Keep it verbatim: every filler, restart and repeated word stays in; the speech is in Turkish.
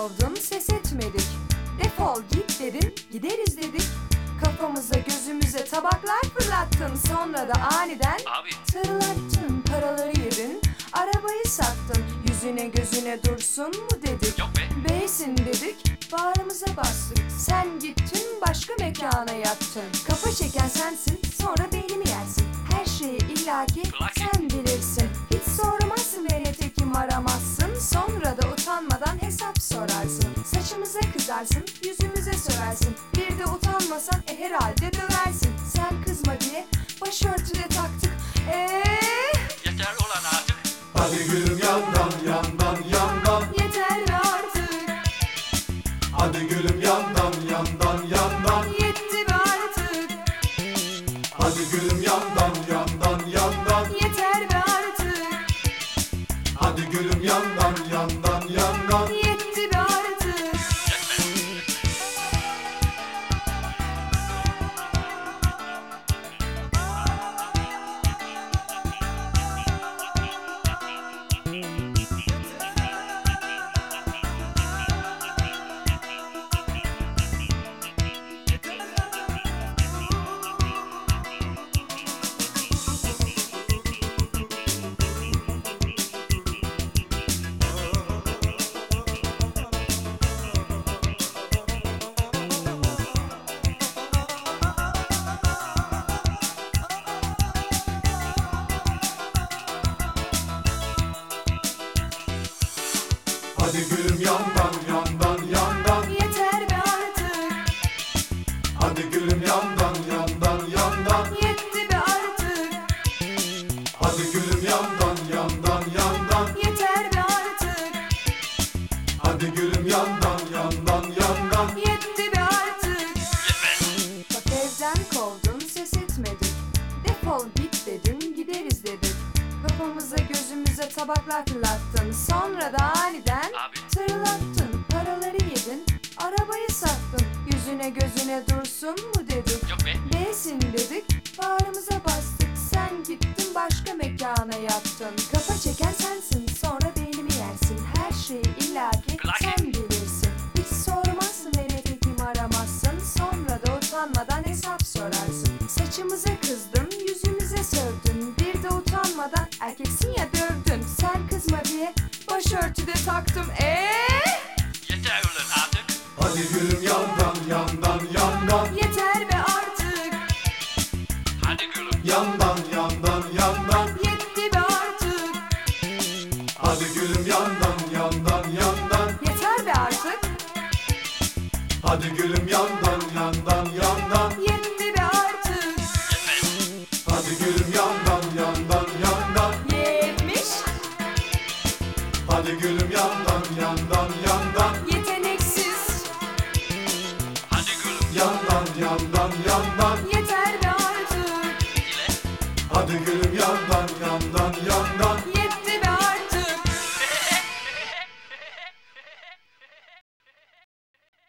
kovdun, ses etmedik. Defol git dedin, gideriz dedik. Kafamıza gözümüze tabaklar fırlattın. Sonra da aniden Abi. tırlattın, paraları yedin. Arabayı sattın, yüzüne gözüne dursun mu dedik. Yok be. Beysin dedik, bağrımıza bastık. Sen gittin başka mekana yattın. Kafa çeken sensin, sonra beynimi yersin. Her şeyi illaki Plaki. sen bilirsin. Hiç sormazsın ve nitekim aramazsın. Sonra da utanmadan hesap sorarsın. Saçımıza kızarsın, yüzümüze sörersin. Bir de utanmasan e herhalde döversin. Sen kızma diye başörtüde taktık. Eee Yeter ulan artık. Hadi gülüm yandan yandan yandan. yeter be artık. Hadi gülüm yandan yandan yandan. Yetti be artık. Hadi gülüm yandan yandan yandan. Yeter be artık. Hadi gülüm yandan yandan yandan. Yetti be artık. Hadi gülüm yandan yandan yandan. Yeter be artık. Hadi gülüm yandan yandan yandan. Yetti be artık. Hadi gülüm yandan yandan yandan. Yeter be artık. Hadi gülüm yandan yandan yandan. Yetti be artık. Bak evden kovdun, ses etmedik. Defol git dedin, gideriz dedik. Kafamıza gözümüze tabaklar fırlattın. Sonra da aniden Abi. tırlattın, paraları yedin. Arabayı sattın, yüzüne gözüne dursun mu dedik. Yok be. Beysin dedik, bağrımıza bastık. Sen gittin başka mekana yattın. Kafa çeken sensin, sonra beynimi yersin. Her şeyi illaki Plaki. sen bilirsin. Hiç sormazsın ve nitekim aramazsın. Sonra da utanmadan hesap sorarsın. Saçımıza kızdın, yüzümüze sövdün. Bir de utanmadan erkeksin ya dövdün. Sen kızma diye başörtüde taktım. Eee Yeter ulan artık. Hadi gülüm yandan yandan yandan. yeter be artık. Hadi gülüm. Yandan yandan yandan. Yetti be artık. Hadi gülüm yandan yandan yandan. Yeter be artık. Hadi gülüm yandan yandan yandan. Yetti be artık. Hadi gülüm yandan yandan yandan. Yetmiş. Hadi gülüm yandan yandan yandan. Yeteneksiz. Hadi gülüm. Yandan yandan yandan. Yeter be artık. İle. Hadi gülüm yandan yandan yandan.